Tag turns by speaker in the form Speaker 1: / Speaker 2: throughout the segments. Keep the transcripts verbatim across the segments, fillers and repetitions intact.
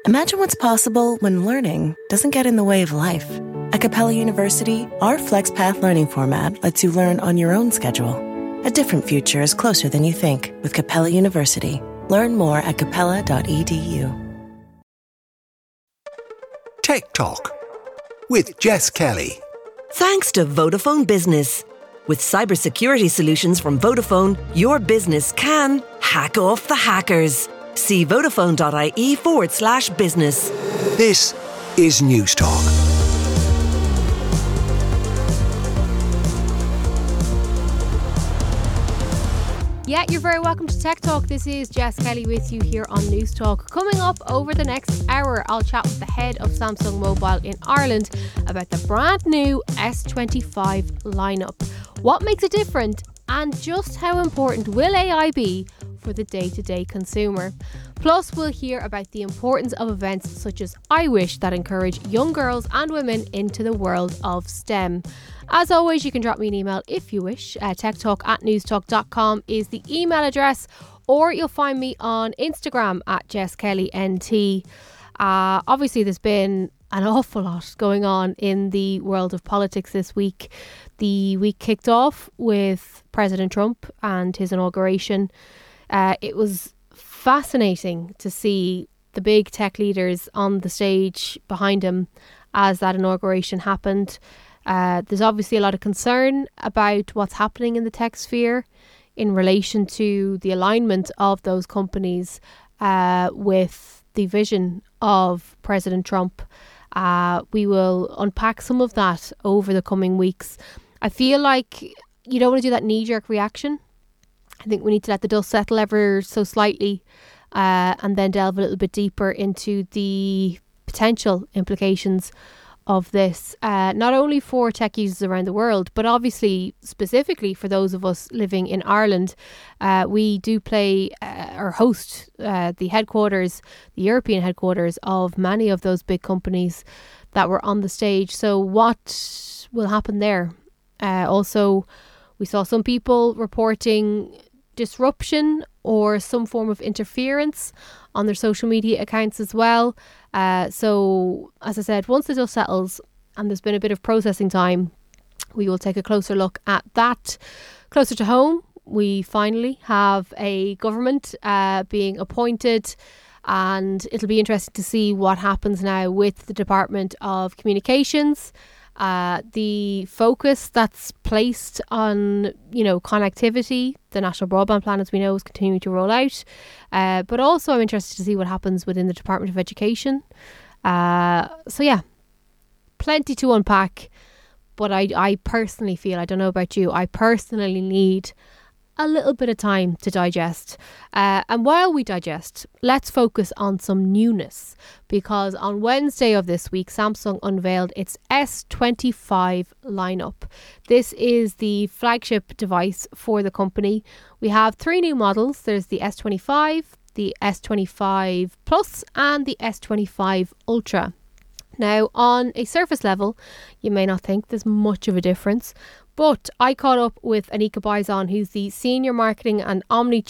Speaker 1: Imagine what's possible when learning doesn't get in the way of life. At Capella University, our FlexPath learning format lets you learn on your own schedule. A different future is closer than you think with Capella University. Learn more at capella dot e d u.
Speaker 2: Tech Talk with Jess Kelly.
Speaker 3: Thanks to Vodafone Business. With cybersecurity solutions from Vodafone, your business can hack off the hackers. See vodafone.ie forward slash business.
Speaker 2: This is News Talk.
Speaker 4: Yeah, you're very welcome to Tech Talk. This is Jess Kelly with you here on News Talk. Coming up over the next hour, I'll chat with the head of Samsung Mobile in Ireland about the brand new S twenty-five lineup. What makes it different and just how important will A I be for the day-to-day consumer? Plus, we'll hear about the importance of events such as iWish that encourage young girls and women into the world of STEM. As always, you can drop me an email if you wish. Uh, techtalk at newstalk dot com is the email address, or you'll find me on Instagram at JessKellyNT. Uh, obviously, there's been an awful lot going on in the world of politics this week. The week kicked off with President Trump and his inauguration. Uh, it was fascinating to see the big tech leaders on the stage behind him as that inauguration happened. Uh, there's obviously a lot of concern about what's happening in the tech sphere in relation to the alignment of those companies uh, with the vision of President Trump. Uh, we will unpack some of that over the coming weeks. I feel like you don't want to do that knee-jerk reaction. I think we need to let the dust settle ever so slightly uh, and then delve a little bit deeper into the potential implications of this, uh, not only for tech users around the world, but obviously specifically for those of us living in Ireland. Uh, we do play uh, or host uh, the headquarters, the European headquarters of many of those big companies that were on the stage. So what will happen there? Uh, also, we saw some people reporting disruption or some form of interference on their social media accounts as well. Uh, so, as I said, once the dust settles and there's been a bit of processing time, we will take a closer look at that. Closer to home, we finally have a government uh, being appointed, and it'll be interesting to see what happens now with the Department of Communications. Uh, the focus that's placed on, you know, connectivity, the National Broadband Plan, as we know, is continuing to roll out. Uh, but also I'm interested to see what happens within the Department of Education. Uh, so yeah, plenty to unpack. But I, I personally feel, I don't know about you, I personally need a little bit of time to digest. Uh, and while we digest, let's focus on some newness, because on Wednesday of this week, Samsung unveiled its S twenty-five lineup. This is the flagship device for the company. We have three new models. There's the S twenty-five, the S twenty-five Plus and the S twenty-five Ultra. Now, on a surface level, you may not think there's much of a difference, but I caught up with Anika Baizon, who's the senior marketing and omni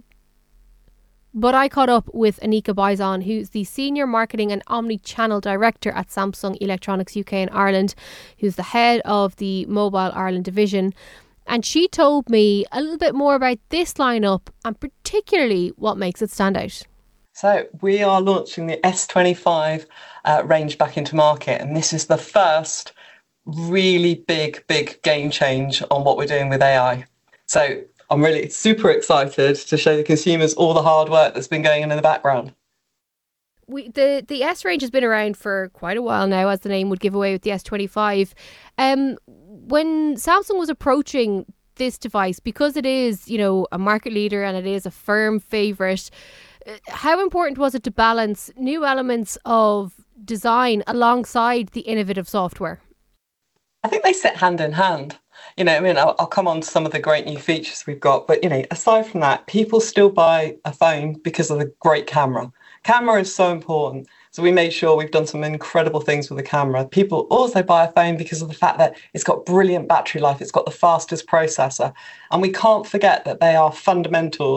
Speaker 4: But I caught up with Anika Baizon, who's the senior marketing and omni-channel director at Samsung Electronics U K and Ireland, who's the head of the Mobile Ireland division. And she told me a little bit more about this lineup and particularly what makes it stand out.
Speaker 5: So we are launching the S twenty-five uh, range back into market, and this is the first really big, big game change on what we're doing with A I. So I'm really super excited to show the consumers all the hard work that's been going on in the background.
Speaker 4: We, the, the S range has been around for quite a while now, as the name would give away with the S twenty-five. Um, when Samsung was approaching this device, because it is, you know, a market leader and it is a firm favourite, how important was it to balance new elements of design alongside the innovative software?
Speaker 5: I think they sit hand in hand. You know, I mean, I'll, I'll come on to some of the great new features we've got, but, you know, aside from that, people still buy a phone because of the great camera. Camera is so important. So we made sure we've done some incredible things with the camera. People also buy a phone because of the fact that it's got brilliant battery life. It's got the fastest processor. And we can't forget that they are fundamentals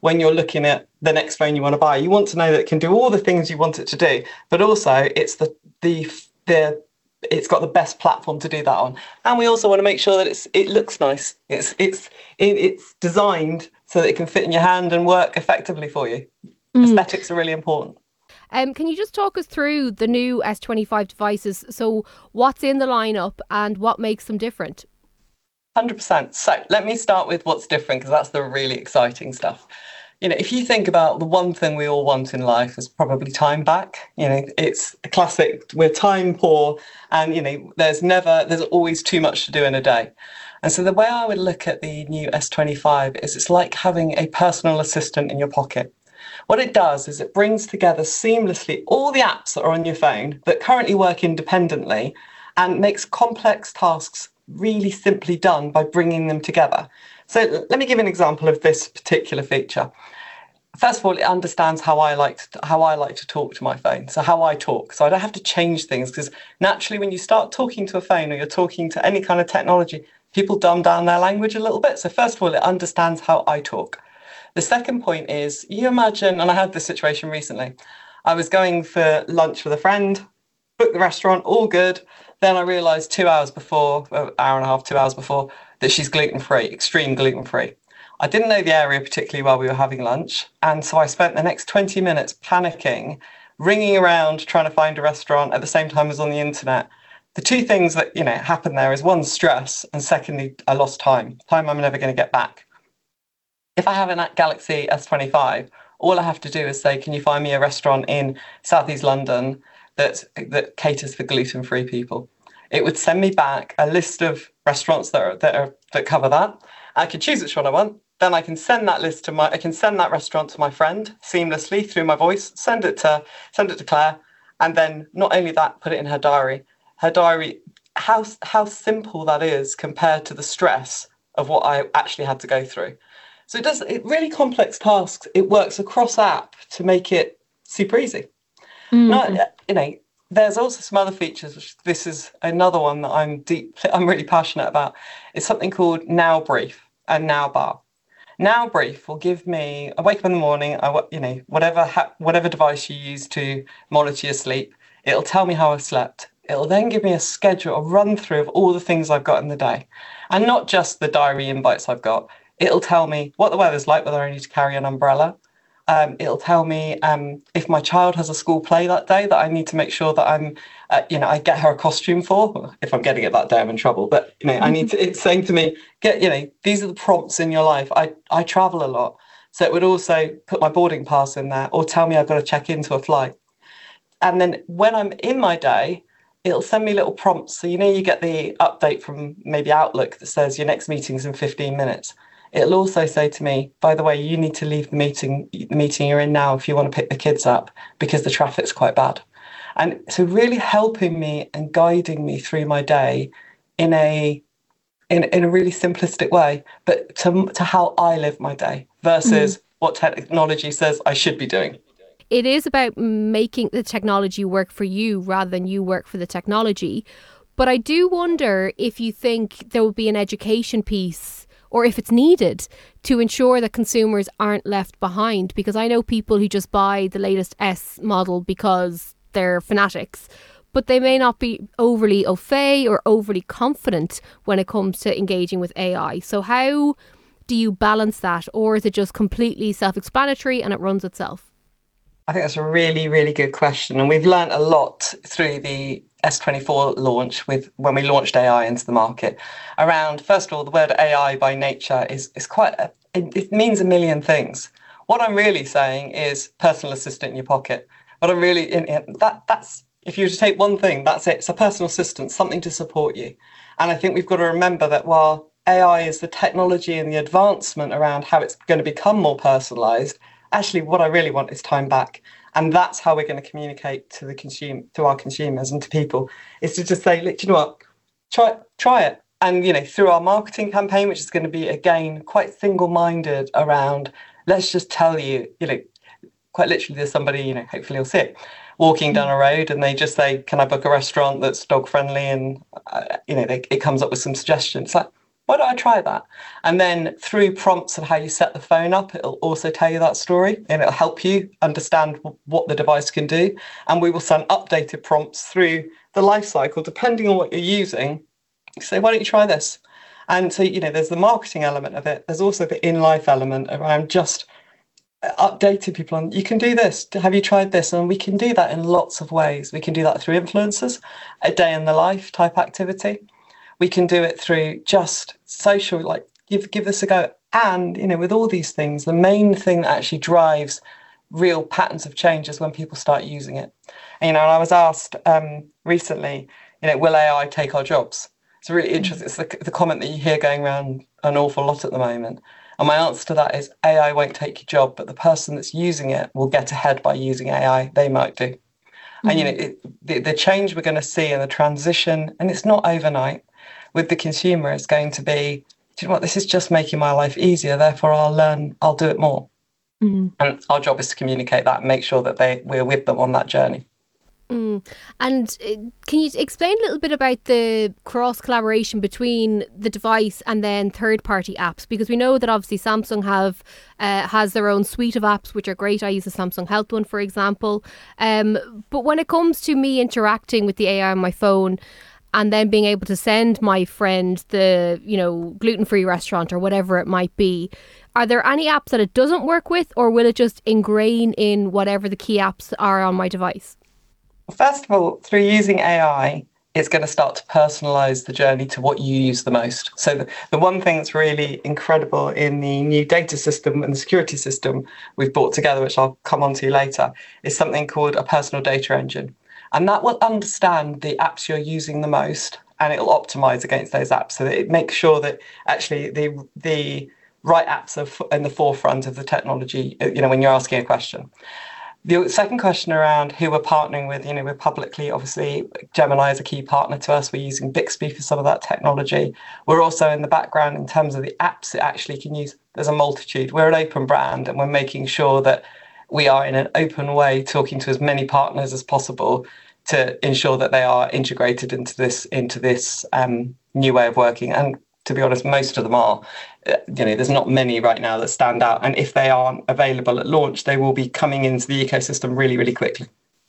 Speaker 5: when you're looking at the next phone you want to buy. You want to know that it can do all the things you want it to do, but also it's the the the it's got the best platform to do that on. And we also want to make sure that it's it looks nice. It's it's it, it's designed so that it can fit in your hand and work effectively for you. Mm. Aesthetics are really important.
Speaker 4: Um, can you just talk us through the new S twenty-five devices? So what's in the lineup and what makes them different?
Speaker 5: one hundred percent. So let me start with what's different, because that's the really exciting stuff. You know, if you think about the one thing we all want in life is probably time back. You know, it's a classic, we're time poor, and, you know, there's never, there's always too much to do in a day. And so the way I would look at the new S twenty-five is it's like having a personal assistant in your pocket. What it does is it brings together seamlessly all the apps that are on your phone that currently work independently and makes complex tasks really simply done by bringing them together. So let me give an example of this particular feature. First of all, it understands how I like to, how I like to talk to my phone, so how I talk. So I don't have to change things, because naturally when you start talking to a phone or you're talking to any kind of technology, people dumb down their language a little bit. So first of all, it understands how I talk. The second point is, you imagine, and I had this situation recently, I was going for lunch with a friend, booked the restaurant, all good. Then I realised two hours before, an hour and a half, two hours before, that she's gluten-free, extreme gluten-free. I didn't know the area particularly while we were having lunch. And so I spent the next twenty minutes panicking, ringing around, trying to find a restaurant at the same time as on the internet. The two things that, you know, happened there is, one, stress, and secondly, I lost time, time I'm never going to get back. If I have a Galaxy S twenty-five, all I have to do is say, can you find me a restaurant in Southeast London that that caters for gluten-free people? It would send me back a list of restaurants that are, that are that cover that. I can choose which one I want. Then I can send that list to my I can send that restaurant to my friend seamlessly through my voice, send it to send it to Claire, and then not only that, put it in her diary. Her diary, how how simple that is compared to the stress of what I actually had to go through. So it does it really complex tasks. It works across app to make it super easy. Mm-hmm. Now, you know, there's also some other features, which this is another one that I'm deep, I'm really passionate about. It's something called Now Brief and Now Bar. Now Brief will give me, I wake up in the morning, I, you know, whatever ha- whatever device you use to monitor your sleep, it'll tell me how I've slept. It'll then give me a schedule, a run through of all the things I've got in the day. And not just the diary invites I've got. It'll tell me what the weather's like, whether I need to carry an umbrella. Um, it'll tell me um, if my child has a school play that day that I need to make sure that I'm, uh, you know, I get her a costume for. If I'm getting it that day, I'm in trouble. But, you know, I need to, it's saying to me, get, you know, these are the prompts in your life. I, I travel a lot. So it would also put my boarding pass in there or tell me I've got to check into a flight. And then when I'm in my day, it'll send me little prompts. So, you know, you get the update from maybe Outlook that says your next meeting's in fifteen minutes. It'll also say to me, by the way, you need to leave the meeting, the meeting you're in now if you want to pick the kids up because the traffic's quite bad. And so really helping me and guiding me through my day in a in, in a really simplistic way, but to, to how I live my day versus mm. what technology says I should be doing.
Speaker 4: It is about making the technology work for you rather than you work for the technology. But I do wonder if you think there will be an education piece, or if it's needed, to ensure that consumers aren't left behind. Because I know people who just buy the latest S model because they're fanatics, but they may not be overly au fait or overly confident when it comes to engaging with A I. So how do you balance that? Or is it just completely self-explanatory and it runs itself?
Speaker 5: I think that's a really, really good question. And we've learned a lot through the S twenty-four launch with when we launched A I into the market around, first of all, the word A I by nature is, is quite, a, it, it means a million things. What I'm really saying is personal assistant in your pocket. What I'm really, in, in, that that's, if you were to take one thing, that's it. It's a personal assistant, something to support you. And I think we've got to remember that while A I is the technology and the advancement around how it's going to become more personalised, actually what I really want is time back. And that's how we're going to communicate to the consumer, to our consumers and to people, is to just say, look, do you know what, try, try it. And, you know, through our marketing campaign, which is going to be, again, quite single-minded around, let's just tell you, you know, quite literally there's somebody, you know, hopefully you'll see it, walking down a road and they just say, can I book a restaurant that's dog friendly? And, uh, you know, they, it comes up with some suggestions. It's like, why don't I try that? And then through prompts of how you set the phone up, it'll also tell you that story, and it'll help you understand what the device can do. And we will send updated prompts through the life cycle, depending on what you're using. Say, why don't you try this? And so, you know, there's the marketing element of it. There's also the in-life element around just updating people on, you can do this. Have you tried this? And we can do that in lots of ways. We can do that through influencers, a day in the life type activity. We can do it through just social, like give give this a go. And, you know, with all these things, the main thing that actually drives real patterns of change is when people start using it. And, you know, and I was asked um, recently, you know, will A I take our jobs? It's really interesting. It's the, the comment that you hear going around an awful lot at the moment. And my answer to that is A I won't take your job, but the person that's using it will get ahead by using A I. They might do. Mm-hmm. And, you know, it, the, the change we're going to see in the transition, and it's not overnight, with the consumer is going to be, do you know what, this is just making my life easier, therefore I'll learn, I'll do it more. Mm-hmm. And our job is to communicate that and make sure that they we're with them on that journey.
Speaker 4: Mm. And uh, can you explain a little bit about the cross collaboration between the device and then third party apps? Because we know that obviously Samsung have uh, has their own suite of apps which are great. I use the Samsung Health one, for example. Um, but when it comes to me interacting with the A I on my phone and then being able to send my friend the, you know, gluten-free restaurant or whatever it might be, are there any apps that it doesn't work with, or will it just ingrain in whatever the key apps are on my device?
Speaker 5: First of all, through using A I, it's going to start to personalise the journey to what you use the most. So the, the one thing that's really incredible in the new data system and the security system we've brought together, which I'll come on to later, is something called a personal data engine. And that will understand the apps you're using the most, and it'll optimize against those apps. So that it makes sure that actually the the right apps are in the forefront of the technology, you know, when you're asking a question. The second question around who we're partnering with, you know, we're publicly, obviously, Gemini is a key partner to us. We're using Bixby for some of that technology. We're also in the background in terms of the apps it actually can use. There's a multitude. We're an open brand, and we're making sure that we are in an open way talking to as many partners as possible to ensure that they are integrated into this into this um, new way of working. And to be honest, most of them are. You know, there's not many right now that stand out. And if they aren't available at launch, they will be coming into the ecosystem really, really quickly.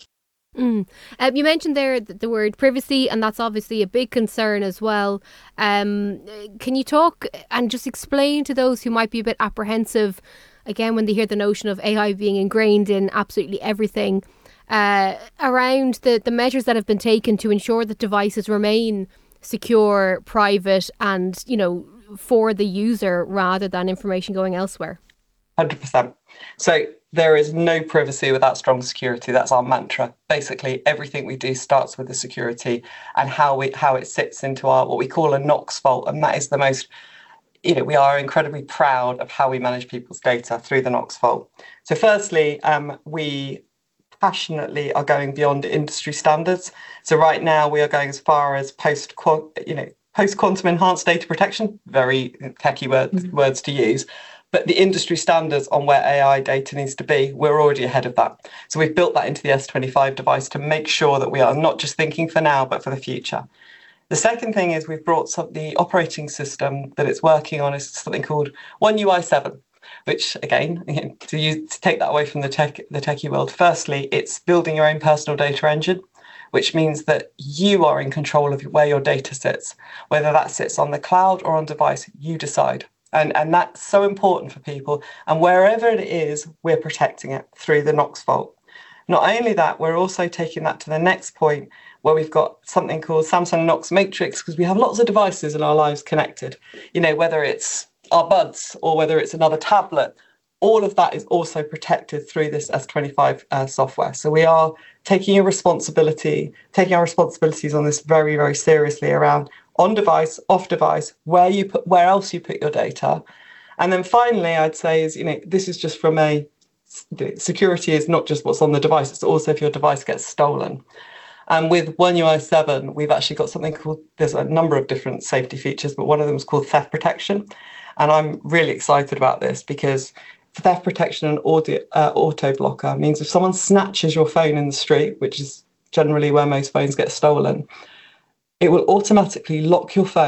Speaker 4: Mm. Um, you mentioned there the, the word privacy, and that's obviously a big concern as well. Um, can you talk and just explain to those who might be a bit apprehensive, again, when they hear the notion of A I being ingrained in absolutely everything, uh, around the, the measures that have been taken to ensure that devices remain secure, private, and, you know, for the user rather than information going elsewhere?
Speaker 5: one hundred percent. So there is no privacy without strong security. That's our mantra. Basically, everything we do starts with the security and how we how it sits into our what we call a Knox vault, and that is the most. You know, we are incredibly proud of how we manage people's data through the Knox vault. So firstly, um, we passionately are going beyond industry standards. So right now we are going as far as post, you know, post-quantum enhanced data protection, very techie words, mm-hmm. words to use, but the industry standards on where A I data needs to be, we're already ahead of that. So we've built that into the S twenty-five device to make sure that we are not just thinking for now, but for the future. The second thing is we've brought some, the operating system that it's working on is something called One U I seven, which again, to, use, to take that away from the tech, the techie world, firstly, it's building your own personal data engine, which means that you are in control of where your data sits. Whether that sits on the cloud or on device, you decide. And, and that's so important for people. And wherever it is, we're protecting it through the Knox vault. Not only that, we're also taking that to the next point where we've got something called Samsung Knox Matrix, because we have lots of devices in our lives connected. You know, whether it's our buds or whether it's another tablet, all of that is also protected through this S twenty-five uh, software. So we are taking a responsibility, taking our responsibilities on this very, very seriously around on device, off device, where you put, where else you put your data. And then finally, I'd say is, you know, this is just from a, security is not just what's on the device, it's also if your device gets stolen. And with One U I seven, we've actually got something called, there's a number of different safety features, but one of them is called theft protection. And I'm really excited about this because theft protection and audio, uh, auto blocker means if someone snatches your phone in the street, which is generally where most phones get stolen, it will automatically lock your phone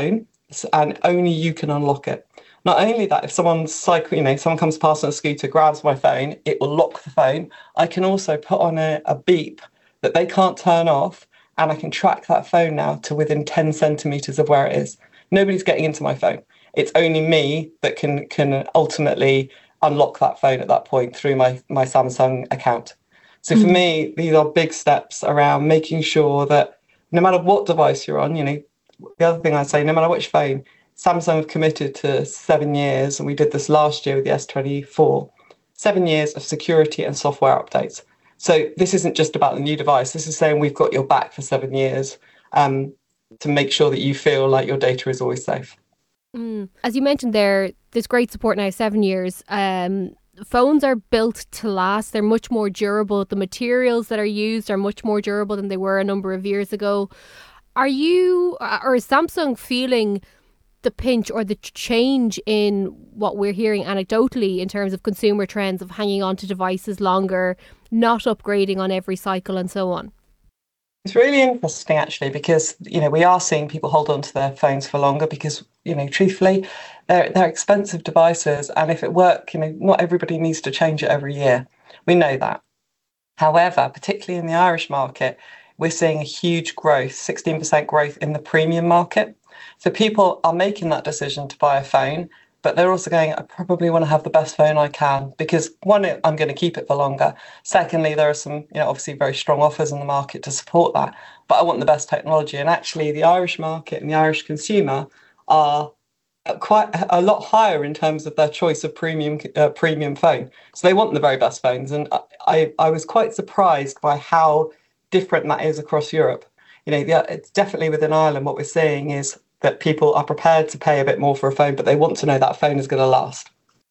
Speaker 5: and only you can unlock it. Not only that, if someone's cycle, you know, someone comes past on a scooter, grabs my phone, it will lock the phone. I can also put on a, a beep that they can't turn off, and I can track that phone now to within ten centimeters of where it is. Nobody's getting into my phone. It's only me that can can ultimately unlock that phone at that point through my, my Samsung account. So for mm. me, these are big steps around making sure that no matter what device you're on, you know, the other thing I'd say, no matter which phone, Samsung have committed to seven years, and we did this last year with the S twenty-four, seven years of security and software updates. So this isn't just about the new device. This is saying we've got your back for seven years um, to make sure that you feel like your data is always safe.
Speaker 4: Mm. As you mentioned there, there's great support now, seven years. Um, phones are built to last. They're much more durable. The materials that are used are much more durable than they were a number of years ago. Are you, or is Samsung feeling the pinch or the change in what we're hearing anecdotally in terms of consumer trends of hanging on to devices longer, not upgrading on every cycle and so on?
Speaker 5: It's really interesting, actually, because, you know, we are seeing people hold on to their phones for longer because, you know, truthfully, they're, they're expensive devices. And if it works, you know, not everybody needs to change it every year. We know that. However, particularly in the Irish market, we're seeing a huge growth, sixteen percent growth in the premium market. So people are making that decision to buy a phone, but they're also going, I probably want to have the best phone I can because, one, I'm going to keep it for longer. Secondly, there are some, you know, obviously very strong offers in the market to support that, but I want the best technology. And actually, the Irish market and the Irish consumer are quite a lot higher in terms of their choice of premium uh, premium phone. So they want the very best phones. And I, I was quite surprised by how different that is across Europe. You know, yeah, it's definitely within Ireland, what we're seeing is that people are prepared to pay a bit more for a phone, but they want to know that phone is going to last.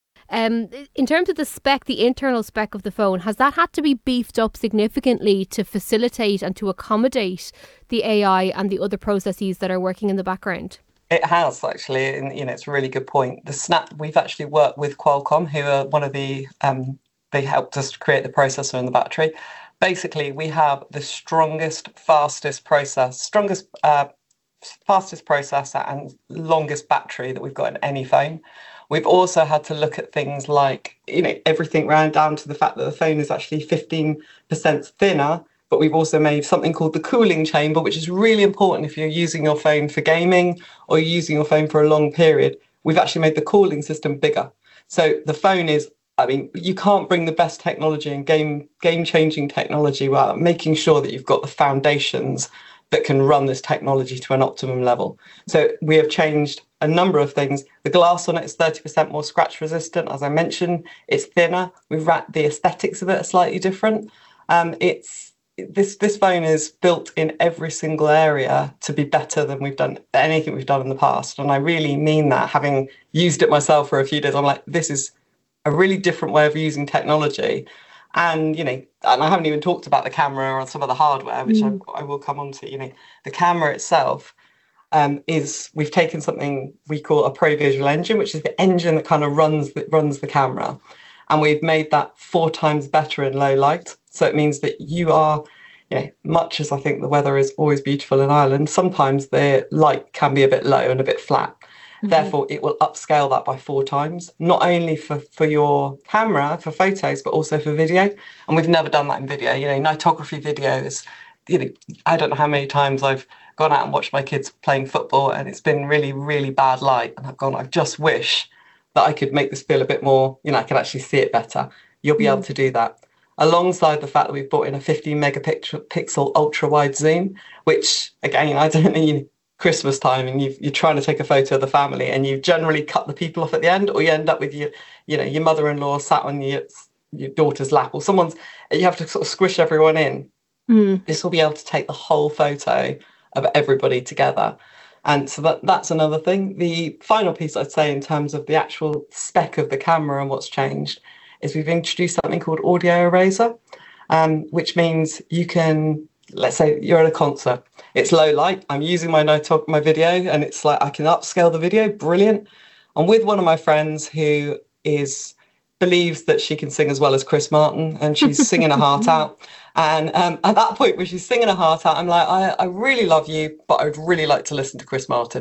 Speaker 4: Um, in terms of the spec, the internal spec of the phone, has that had to be beefed up significantly to facilitate and to accommodate the A I and the other processes that are working in the background?
Speaker 5: It has, actually, and you know, it's a really good point. The Snap, we've actually worked with Qualcomm, who are one of the, um, they helped us create the processor and the battery. Basically, we have the strongest, fastest process, strongest, uh, fastest processor and longest battery that we've got in any phone. We've also had to look at things like, you know, everything round down to the fact that the phone is actually fifteen percent thinner, but we've also made something called the cooling chamber, which is really important if you're using your phone for gaming or you're using your phone for a long period. We've actually made the cooling system bigger. So the phone is, I mean, you can't bring the best technology and game game-changing technology without making sure that you've got the foundations that can run this technology to an optimum level. So we have changed a number of things. The glass on it is thirty percent more scratch resistant. As I mentioned, it's thinner. We've wrapped the aesthetics of it are slightly different. Um, it's this this phone is built in every single area to be better than we've done anything we've done in the past. And I really mean that, having used it myself for a few days. I'm like, this is a really different way of using technology. And, you know, and I haven't even talked about the camera or some of the hardware, which mm. I, I will come on to. You know, the camera itself um, is, we've taken something we call a Pro Visual Engine, which is the engine that kind of runs the, runs the camera. And we've made that four times better in low light. So it means that you are, you know, much as I think the weather is always beautiful in Ireland, sometimes the light can be a bit low and a bit flat. Mm-hmm. Therefore, it will upscale that by four times, not only for, for your camera, for photos, but also for video. And we've never done that in video. You know, nightography videos, you know, I don't know how many times I've gone out and watched my kids playing football and it's been really, really bad light. And I've gone, I just wish that I could make this feel a bit more, you know, I could actually see it better. You'll be mm. able to do that. Alongside the fact that we've brought in a fifteen megapixel ultra wide zoom, which again, I don't know, you know, Christmas time and you've, you're trying to take a photo of the family and you generally cut the people off at the end, or you end up with your, you know, your mother-in-law sat on your, your daughter's lap, or someone's, you have to sort of squish everyone in. Mm. This will be able to take the whole photo of everybody together. And so that, that's another thing. The final piece I'd say in terms of the actual spec of the camera and what's changed is we've introduced something called Audio Eraser, um, which means you can, let's say you're at a concert, it's low light, I'm using my Notog, my video, and it's like I can upscale the video, brilliant. I'm with one of my friends who is believes that she can sing as well as Chris Martin, and she's singing her heart out. And um, at that point where she's singing her heart out, I'm like, I, I really love you, but I'd really like to listen to Chris Martin.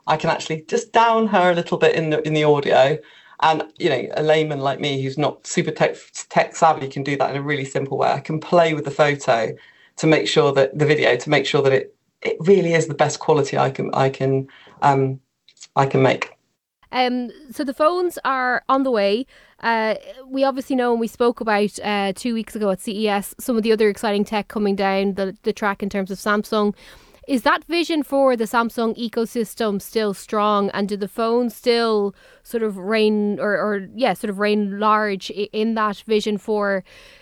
Speaker 5: I can actually just down her a little bit in the in the audio. And, you know, a layman like me who's not super tech, tech savvy can do that in a really simple way. I can play with the photo to make sure that the video, to make sure that it, it really is the best quality I can I can um, I can make.
Speaker 4: Um, so the phones are on the way. Uh, we obviously know, and we spoke about uh, two weeks ago at C E S, some of the other exciting tech coming down the, the track in terms of Samsung. Is that vision for the Samsung ecosystem still strong, and do the phones still sort of reign or, or yeah, sort of reign large in that vision for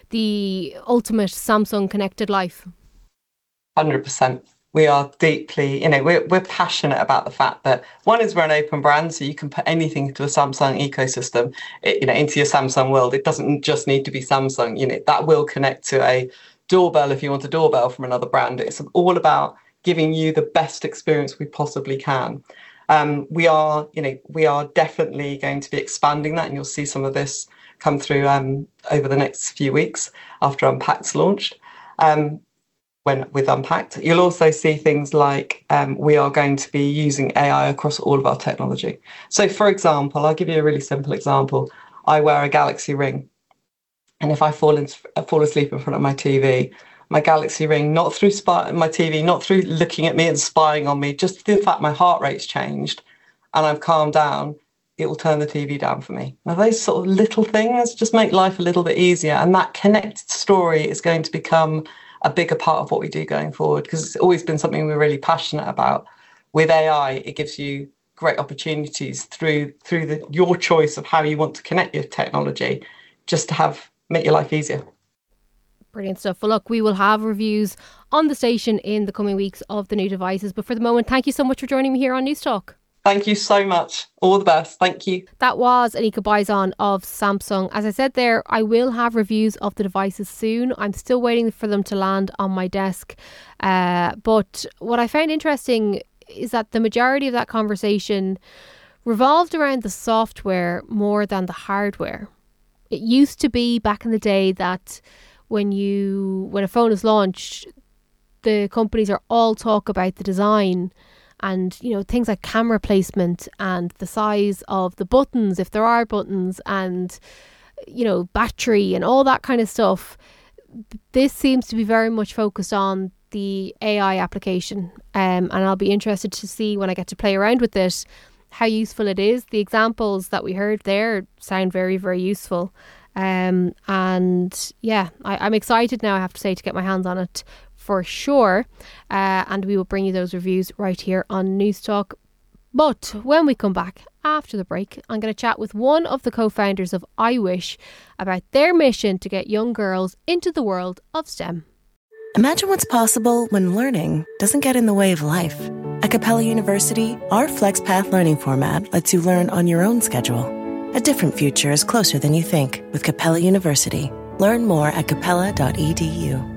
Speaker 4: the ultimate Samsung connected life?
Speaker 5: one hundred percent. We are deeply, you know, we're, we're passionate about the fact that one is we're an open brand, so you can put anything into a Samsung ecosystem, it, you know, into your Samsung world. It doesn't just need to be Samsung, you know, that will connect to a doorbell if you want a doorbell from another brand. It's all about giving you the best experience we possibly can. Um, we are, you know, we are definitely going to be expanding that, and you'll see some of this come through um, over the next few weeks after Unpacked's launched. Um, when with Unpacked, you'll also see things like um, we are going to be using A I across all of our technology. So, for example, I'll give you a really simple example. I wear a Galaxy Ring, and if I fall in, fall asleep in front of my T V, my Galaxy Ring, not through spy- my T V, not through looking at me and spying on me, just the fact my heart rate's changed and I've calmed down, it will turn the T V down for me. Now, those sort of little things just make life a little bit easier, and that connected story is going to become a bigger part of what we do going forward, because it's always been something we're really passionate about. With A I, it gives you great opportunities through through the, your choice of how you want to connect your technology, just to have make your life easier.
Speaker 4: Brilliant stuff. Well, look, we will have reviews on the station in the coming weeks of the new devices. But for the moment, thank you so much for joining me here on News Talk.
Speaker 5: Thank you so much. All the best. Thank you.
Speaker 4: That was Anika Bison of Samsung. As I said there, I will have reviews of the devices soon. I'm still waiting for them to land on my desk. Uh, but what I found interesting is that the majority of that conversation revolved around the software more than the hardware. It used to be back in the day that when you when a phone is launched, the companies are all talk about the design and, you know, things like camera placement and the size of the buttons, if there are buttons, and, you know, battery and all that kind of stuff. This seems to be very much focused on the A I application, um, and I'll be interested to see when I get to play around with it how useful it is. The examples that we heard there sound very, very useful. Um, and yeah, I, I'm excited now, I have to say, to get my hands on it for sure. Uh, and we will bring you those reviews right here on News Talk. But when we come back after the break, I'm going to chat with one of the co-founders of iWish about their mission to get young girls into the world of STEM.
Speaker 1: Imagine what's possible when learning doesn't get in the way of life. At Capella University, our FlexPath learning format lets you learn on your own schedule. A different future is closer than you think with Capella University. Learn more at capella dot e d u.